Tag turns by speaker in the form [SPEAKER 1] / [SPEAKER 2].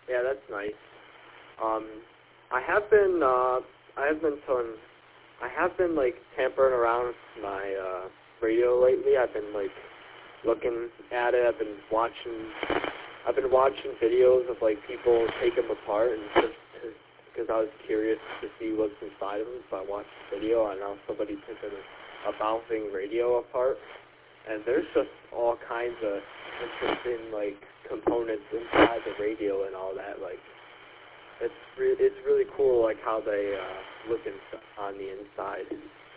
[SPEAKER 1] Yeah, that's nice. I have been like tampering around with my radio lately. I've been like looking at it. I've been watching videos of like people take them apart, and just because I was curious to see what's inside of them, so I watched the video. And now somebody took a bouncing radio apart, and there's just all kinds of interesting like components inside the radio and all that. Like it's really cool, like how they look on the inside.